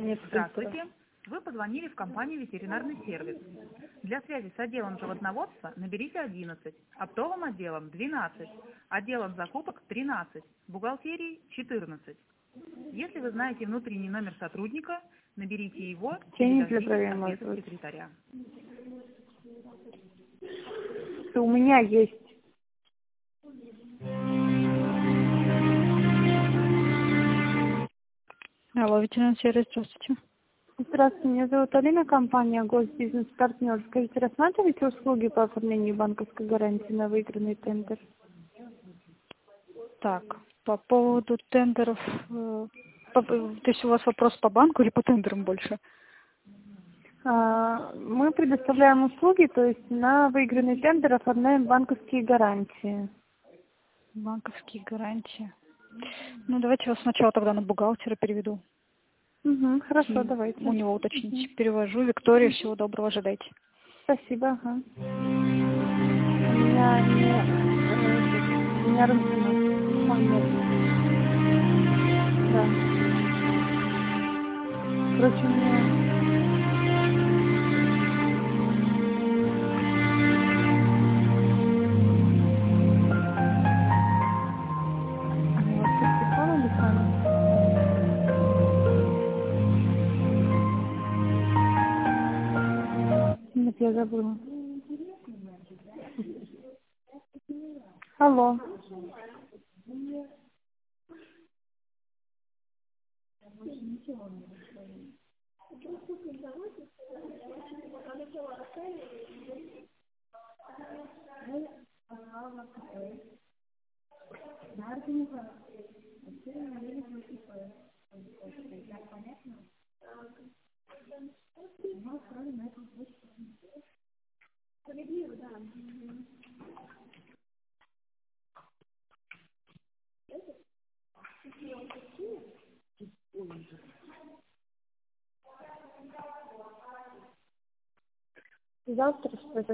Нет, Здравствуйте. Вы позвонили в компанию «Ветеринарный сервис». Для связи с отделом животноводства наберите 11, оптовым отделом 12, отделом закупок 13, бухгалтерии 14. Если вы знаете внутренний номер сотрудника, наберите его или для дождитесь проверки ответа секретаря. У меня есть. Алло, ветеринарный сервис, здравствуйте. Здравствуйте, меня зовут Алина, компания «Госбизнес-партнер». Скажите, рассматриваете услуги по оформлению банковской гарантии на выигранный тендер? Так, по поводу тендеров, то есть у вас вопрос по банку или по тендерам больше? Мы предоставляем услуги, то есть на выигранный тендер оформляем банковские гарантии. Банковские гарантии. Ну, давайте я вас сначала тогда на бухгалтера переведу. Угу, хорошо, давайте. У него уточните. Перевожу. Виктория, всего доброго, ожидайте. Спасибо, ага. У меня Рункина. Ой, нет. Да. Короче, мне... У вас по телефону или сами? Нет, я забыла. Алло. Завтра что-то